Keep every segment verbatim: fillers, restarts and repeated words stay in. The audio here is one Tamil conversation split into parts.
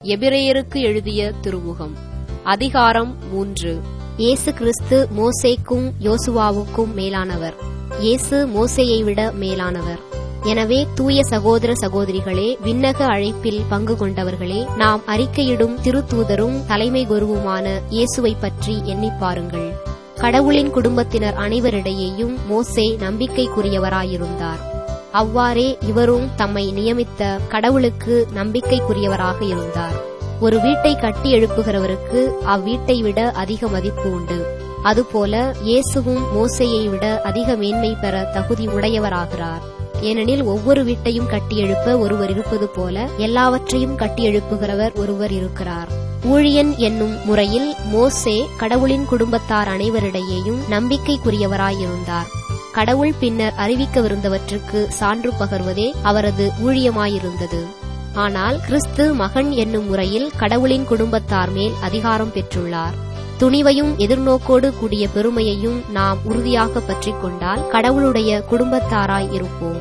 எபிரேயருக்கு எழுதிய திருமுகம் அதிகாரம் மூன்று. இயேசு கிறிஸ்து மோசேக்கும் யோசுவாவுக்கும் மேலானவர். இயேசு மோசேயை விட மேலானவர். எனவே தூய சகோதர சகோதரிகளே, விண்ணக அழைப்பில் பங்கு கொண்டவர்களே, நாம் அறிக்கையிடும் திருத்தூதரும் தலைமை குருவுமான இயேசுவை பற்றி எண்ணிப் பாருங்கள். கடவுளின் குடும்பத்தினர் அனைவரிடையேயும் மோசே நம்பிக்கைக்குரியவராயிருந்தார். அவ்வாறே இவரும் தம்மை நியமித்த கடவுளுக்கு நம்பிக்கைக்குரியவராக இருந்தார். ஒரு வீட்டை கட்டி எழுப்புகிறவருக்கு அவ்வீட்டை விட அதிக மதிப்பு உண்டு. அதுபோல இயேசுவும் மோசேயை விட அதிக மேன்மை பெற தகுதி உடையவராகிறார். ஏனெனில் ஒவ்வொரு வீட்டையும் கட்டி எழுப்ப ஒருவர் இருப்பது போல எல்லாவற்றையும் கட்டி எழுப்புகிறவர் ஒருவர் இருக்கிறார். ஊழியன் என்னும் முறையில் மோசே கடவுளின் குடும்பத்தார் அனைவரிடையேயும் நம்பிக்கைக்குரியவராயிருந்தார். கடவுள் பின்னர் அறிவிக்கவிருந்தவற்றுக்கு சான்று பகர்வதே அவரது ஊழியமாயிருந்தது. ஆனால் கிறிஸ்து மகன் என்னும் முறையில் கடவுளின் குடும்பத்தார் மேல் அதிகாரம் பெற்றுள்ளார். துணிவையும் எதிர்நோக்கோடு கூடிய பெருமையையும் நாம் உறுதியாக பற்றிக் கொண்டால் கடவுளுடைய குடும்பத்தாராய் இருப்போம்.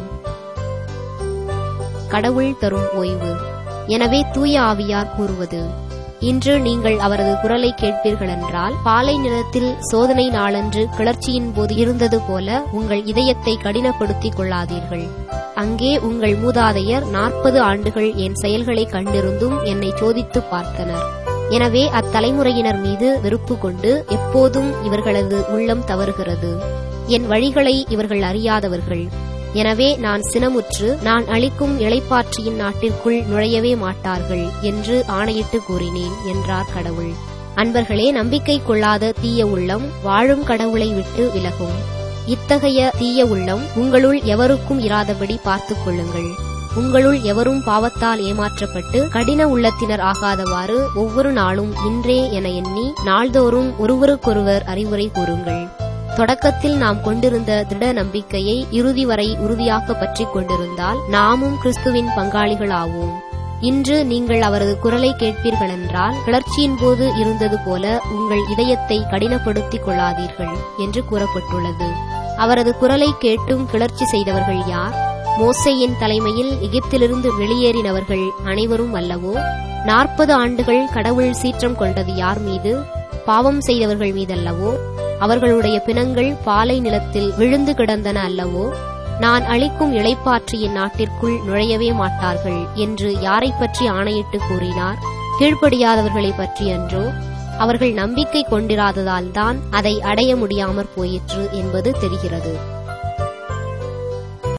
கடவுள் தரும் ஓய்வு. எனவே தூய ஆவியார் கூறுவது, இன்று நீங்கள் அவரது குரலை கேட்பீர்களென்றால், பாலை நிலத்தில் சோதனை நாளன்று கிளர்ச்சியின் போது இருந்தது போல உங்கள் இதயத்தை கடினப்படுத்திக் கொள்ளாதீர்கள். அங்கே உங்கள் மூதாதையர் நாற்பது ஆண்டுகள் என் செயல்களை கண்டிருந்தும் என்னை சோதித்து பார்த்தனர். எனவே அத்தலைமுறையினர் மீது வெறுப்பு கொண்டு எப்போதும் இவர்களது உள்ளம் தவறுகிறது. என் வழிகளை இவர்கள் அறியாதவர்கள். எனவே நான் சினமுற்று, நான் அளிக்கும் இளைப்பாற்றியின் நாட்டிற்குள் நுழையவே மாட்டார்கள் என்று ஆணையிட்டு கூறினேன் என்றார் கடவுள். அன்பர்களே, நம்பிக்கை கொள்ளாத தீய உள்ளம் வாழும் கடவுளை விட்டு விலகும். இத்தகைய தீய உள்ளம் உங்களுள் எவருக்கும் இராதபடி பார்த்துக் கொள்ளுங்கள். உங்களுள் எவரும் பாவத்தால் ஏமாற்றப்பட்டு கடின உள்ளத்தினர் ஆகாதவாறு ஒவ்வொரு நாளும் இன்றே என எண்ணி நாள்தோறும் ஒருவருக்கொருவர் அறிவுரை கூறுங்கள். தொடக்கத்தில் நாம் கொண்டிருந்த திட நம்பிக்கையை இறுதி வரை உறுதியாக பற்றிக் கொண்டிருந்தால் நாமும் கிறிஸ்துவின் பங்காளிகள் ஆவோம். இன்று நீங்கள் அவரது குரலை கேட்பீர்களென்றால் கிளர்ச்சியின் போது இருந்தது போல உங்கள் இதயத்தை கடினப்படுத்திக் கொள்ளாதீர்கள் என்று கூறப்பட்டுள்ளது. அவரது குரலை கேட்டும் கிளர்ச்சி செய்தவர்கள் யார்? மோசேயின் தலைமையில் எகிப்திலிருந்து வெளியேறினவர்கள் அனைவரும் அல்லவோ? நாற்பது ஆண்டுகள் கடவுள் சீற்றம் கொண்டது யார் மீது? பாவம் செய்தவர்கள் மீதல்லவோ? அவர்களுடைய பிணங்கள் பாலை நிலத்தில் விழுந்து கிடந்தன அல்லவோ? நான் அளிக்கும் இளைப்பாற்றியின் நாட்டிற்குள் நுழையவே மாட்டார்கள் என்று யாரை பற்றி ஆணையிட்டு கூறினார்? கீழ்ப்படியாதவர்களை பற்றி அன்றோ? அவர்கள் நம்பிக்கை கொண்டிராததால் தான் அதை அடைய முடியாமற் போயிற்று என்பது தெரிகிறது.